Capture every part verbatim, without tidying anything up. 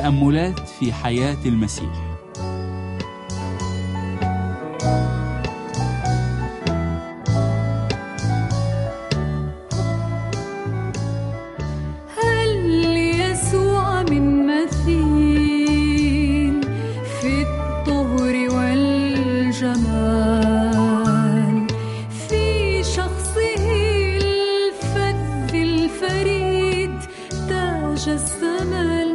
تأملات في حياة المسيح. هل يسوع من مثيل في الطهر والجمال، في شخصه الفذ الفريد تاج السما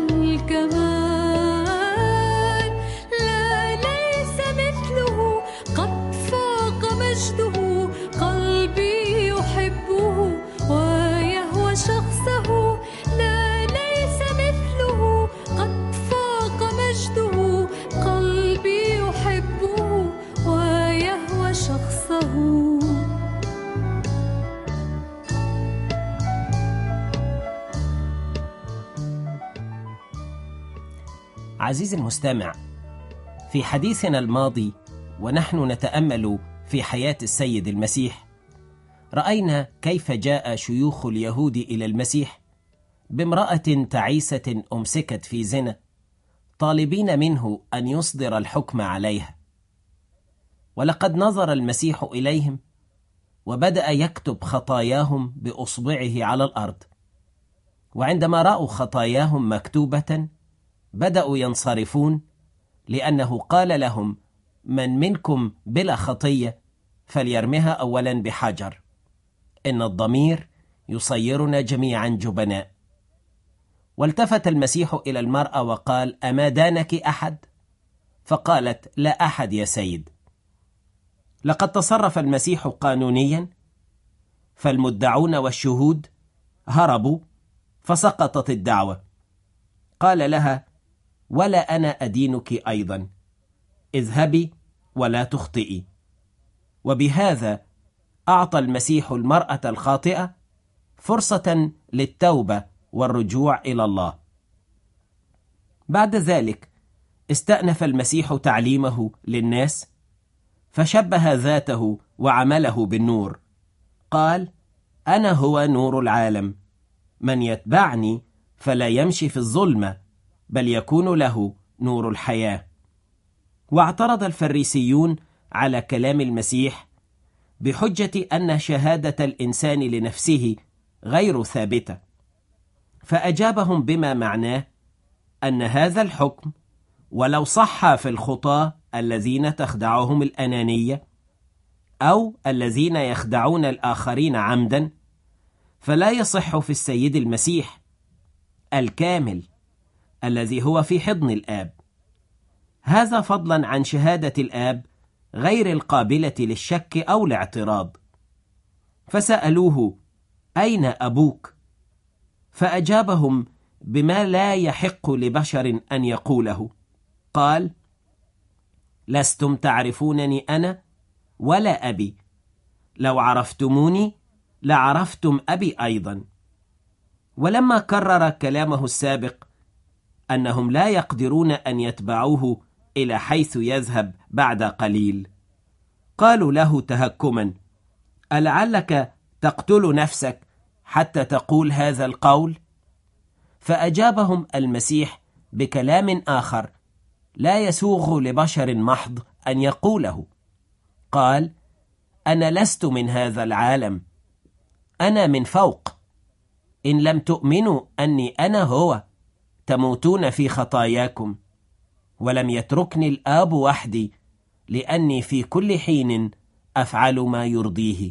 الكمال، لا ليس مثله قد فاق مجده، قلبي يحبه ويهوى شخصه، لا ليس مثله قد فاق مجده، قلبي يحبه ويهوى شخصه. عزيزي المستمع، في حديثنا الماضي ونحن نتأمل في حياة السيد المسيح، رأينا كيف جاء شيوخ اليهود إلى المسيح بامرأة تعيسة أمسكت في زنا، طالبين منه أن يصدر الحكم عليها. ولقد نظر المسيح إليهم وبدأ يكتب خطاياهم بأصبعه على الأرض، وعندما رأوا خطاياهم مكتوبة بدأوا ينصرفون، لأنه قال لهم: من منكم بلا خطية فليرمها أولا بحجر، إن الضمير يصيرنا جميعا جبناء. والتفت المسيح إلى المرأة وقال: أما دانك أحد؟ فقالت: لا أحد يا سيد. لقد تصرف المسيح قانونيا، فالمدعون والشهود هربوا فسقطت الدعوة. قال لها: ولا أنا أدينك أيضا، اذهبي ولا تخطئي. وبهذا أعطى المسيح المرأة الخاطئة فرصة للتوبة والرجوع إلى الله. بعد ذلك استأنف المسيح تعليمه للناس، فشبه ذاته وعمله بالنور. قال: أنا هو نور العالم، من يتبعني فلا يمشي في الظلمة بل يكون له نور الحياة. واعترض الفريسيون على كلام المسيح بحجة أن شهادة الإنسان لنفسه غير ثابتة، فأجابهم بما معناه أن هذا الحكم ولو صح في الخطاة الذين تخدعهم الأنانية أو الذين يخدعون الآخرين عمدا، فلا يصح في السيد المسيح الكامل الذي هو في حضن الآب. هذا فضلا عن شهادة الآب غير القابلة للشك أو الاعتراض. فسألوه: أين أبوك؟ فأجابهم بما لا يحق لبشر أن يقوله. قال: لستم تعرفونني أنا ولا أبي، لو عرفتموني لعرفتم أبي أيضا. ولما كرر كلامه السابق أنهم لا يقدرون أن يتبعوه إلى حيث يذهب بعد قليل، قالوا له تهكما: ألعلك تقتل نفسك حتى تقول هذا القول؟ فأجابهم المسيح بكلام آخر لا يسوغ لبشر محض أن يقوله. قال: أنا لست من هذا العالم، أنا من فوق. إن لم تؤمنوا أني أنا هو تموتون في خطاياكم. ولم يتركني الآب وحدي، لأني في كل حين أفعل ما يرضيه.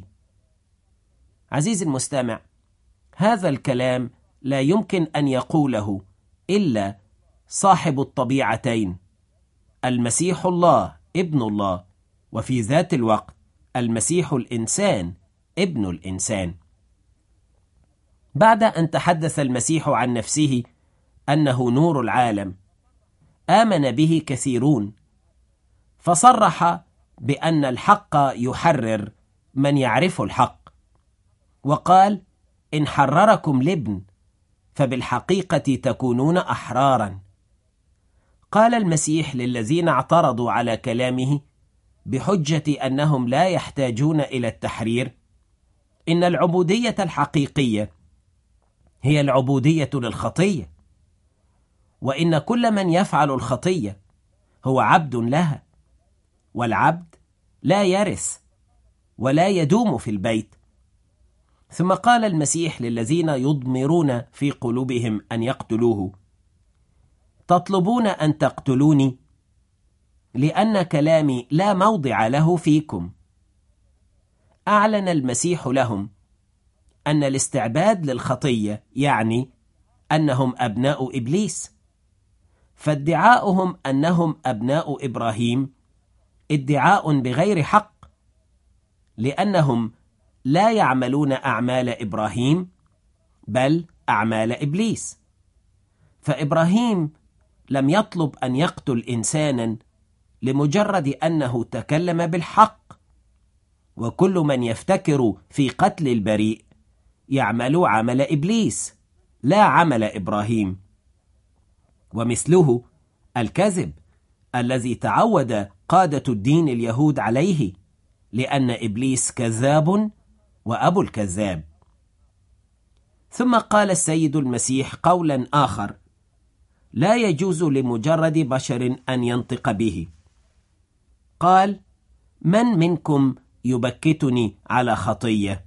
عزيزي المستمع، هذا الكلام لا يمكن أن يقوله إلا صاحب الطبيعتين، المسيح الله ابن الله، وفي ذات الوقت المسيح الإنسان ابن الإنسان. بعد أن تحدث المسيح عن نفسه أنه نور العالم، آمن به كثيرون، فصرح بأن الحق يحرر من يعرف الحق، وقال: إن حرركم الابن فبالحقيقة تكونون أحرارا. قال المسيح للذين اعترضوا على كلامه بحجة أنهم لا يحتاجون إلى التحرير: إن العبودية الحقيقية هي العبودية للخطية، وإن كل من يفعل الخطية هو عبد لها، والعبد لا يرث ولا يدوم في البيت. ثم قال المسيح للذين يضمرون في قلوبهم أن يقتلوه: تطلبون أن تقتلوني لأن كلامي لا موضع له فيكم. أعلن المسيح لهم أن الاستعباد للخطية يعني أنهم أبناء إبليس، فادعاؤهم أنهم أبناء إبراهيم ادعاء بغير حق، لأنهم لا يعملون أعمال إبراهيم بل أعمال إبليس. فإبراهيم لم يطلب أن يقتل إنسانا لمجرد أنه تكلم بالحق، وكل من يفتكر في قتل البريء يعمل عمل إبليس لا عمل إبراهيم. ومثله الكذب الذي تعود قادة الدين اليهود عليه، لأن إبليس كذاب وأبو الكذاب. ثم قال السيد المسيح قولا آخر لا يجوز لمجرد بشر أن ينطق به. قال: من منكم يبكتني على خطية؟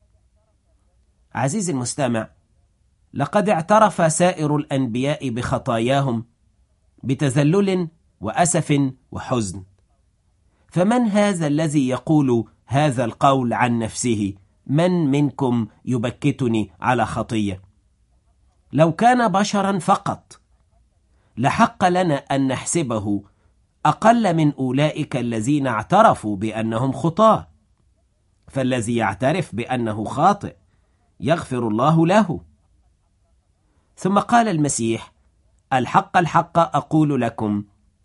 عزيزي المستمع، لقد اعترف سائر الأنبياء بخطاياهم بتذلل وأسف وحزن، فمن هذا الذي يقول هذا القول عن نفسه: من منكم يبكتني على خطية؟ لو كان بشرا فقط لحق لنا أن نحسبه أقل من أولئك الذين اعترفوا بأنهم خطاة، فالذي يعترف بأنه خاطئ يغفر الله له. ثم قال المسيح: الحق الحق أقول لكم،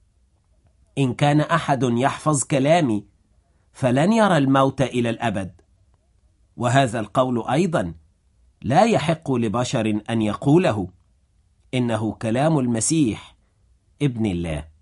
إن كان أحد يحفظ كلامي فلن يرى الموت إلى الأبد. وهذا القول أيضا لا يحق لبشر أن يقوله، إنه كلام المسيح ابن الله.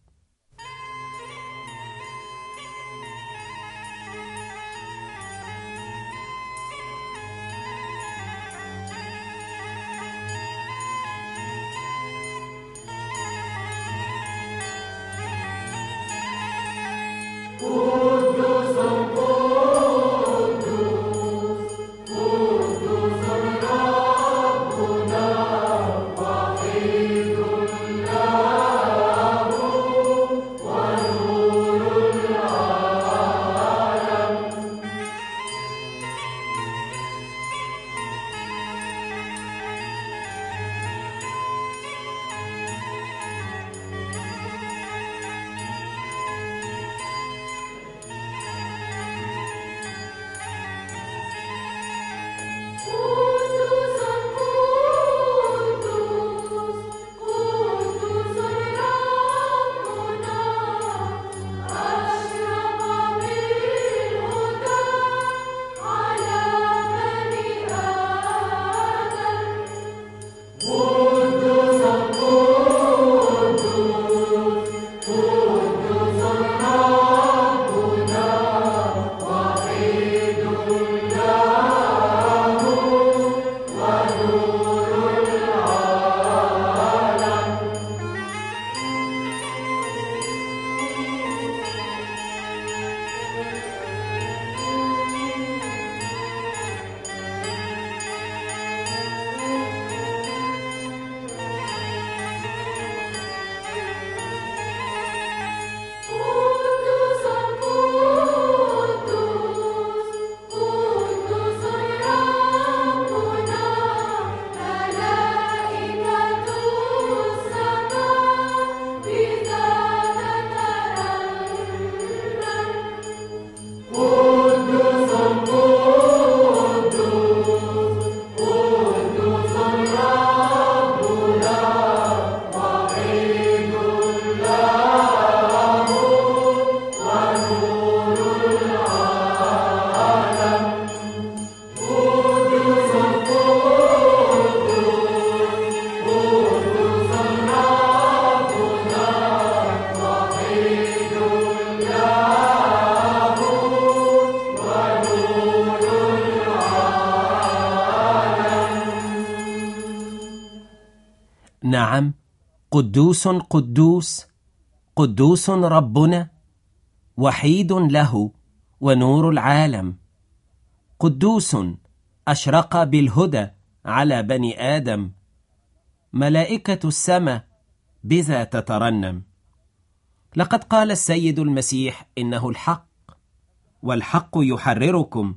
نعم، قدوس قدوس قدوس ربنا، وحيد له ونور العالم. قدوس أشرق بالهدى على بني آدم، ملائكة السماء بذا تترنم. لقد قال السيد المسيح إنه الحق، والحق يحرركم.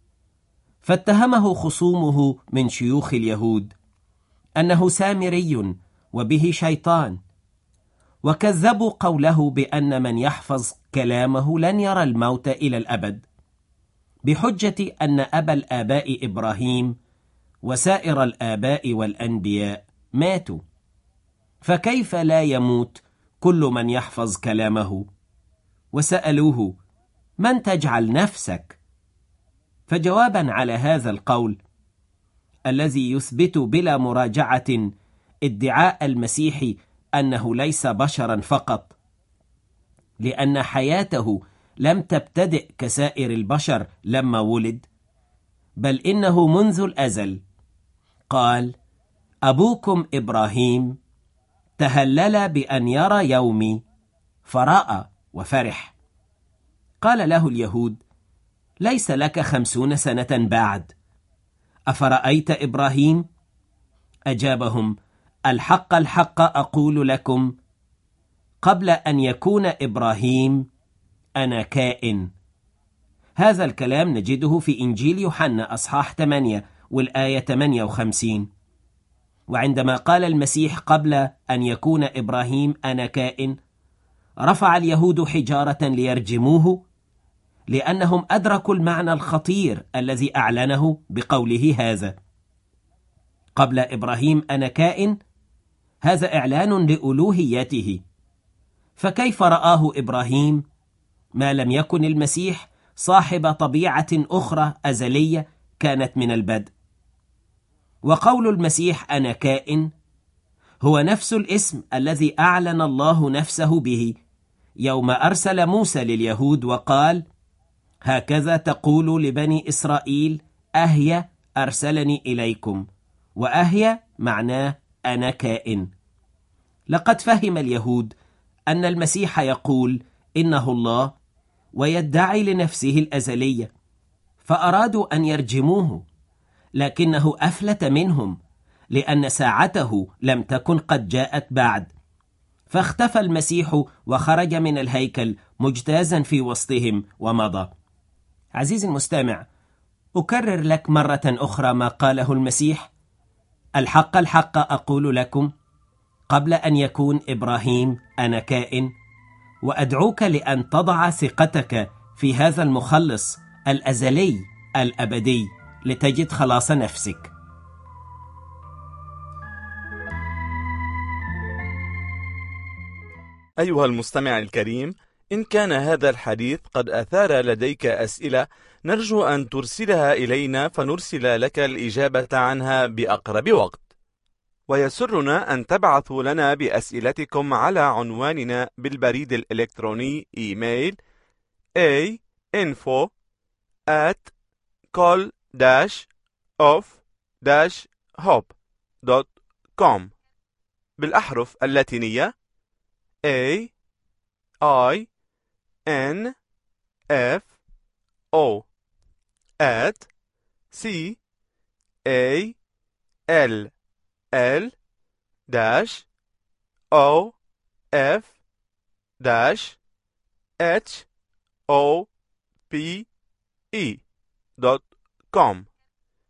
فاتهمه خصومه من شيوخ اليهود أنه سامري وبه شيطان، وكذبوا قوله بأن من يحفظ كلامه لن يرى الموت إلى الأبد، بحجة أن أبا الآباء إبراهيم وسائر الآباء والأنبياء ماتوا، فكيف لا يموت كل من يحفظ كلامه؟ وسألوه: من تجعل نفسك؟ فجوابا على هذا القول الذي يثبت بلا مراجعة ادعاء المسيح أنه ليس بشرا فقط، لأن حياته لم تبتدئ كسائر البشر لما ولد، بل إنه منذ الأزل قال: أبوكم إبراهيم تهلل بأن يرى يومي فرأى وفرح. قال له اليهود: ليس لك خمسون سنة بعد، أفرأيت إبراهيم؟ أجابهم: الحق الحق أقول لكم، قبل أن يكون إبراهيم أنا كائن. هذا الكلام نجده في إنجيل يوحنا أصحاح ثمانية والآية ثمانية وخمسين. وعندما قال المسيح قبل أن يكون إبراهيم أنا كائن، رفع اليهود حجارة ليرجموه، لأنهم أدركوا المعنى الخطير الذي أعلنه بقوله هذا: قبل إبراهيم أنا كائن. هذا إعلان لألوهيته، فكيف رآه إبراهيم ما لم يكن المسيح صاحب طبيعة أخرى أزلية كانت من البدء؟ وقول المسيح أنا كائن هو نفس الاسم الذي أعلن الله نفسه به يوم أرسل موسى لليهود وقال: هكذا تقول لبني إسرائيل أهيا أرسلني إليكم. وأهيا معناه أنا كائن. لقد فهم اليهود أن المسيح يقول إنه الله ويدعي لنفسه الأزلية، فأرادوا أن يرجموه، لكنه أفلت منهم لأن ساعته لم تكن قد جاءت بعد، فاختفى المسيح وخرج من الهيكل مجتازا في وسطهم ومضى. عزيزي المستمع، أكرر لك مرة أخرى ما قاله المسيح: الحق الحق أقول لكم، قبل أن يكون إبراهيم أنا كائن. وأدعوك لأن تضع ثقتك في هذا المخلص الأزلي الأبدي لتجد خلاص نفسك. أيها المستمع الكريم، إن كان هذا الحديث قد أثار لديك أسئلة، نرجو أن ترسلها إلينا فنرسل لك الإجابة عنها بأقرب وقت. ويسرنا أن تبعثوا لنا بأسئلتكم على عنواننا بالبريد الإلكتروني إيميل a info at col dash of dash hope دوت كوم بالأحرف اللاتينية A I N F O at C A L L dash O F dash H O P E دوت كوم.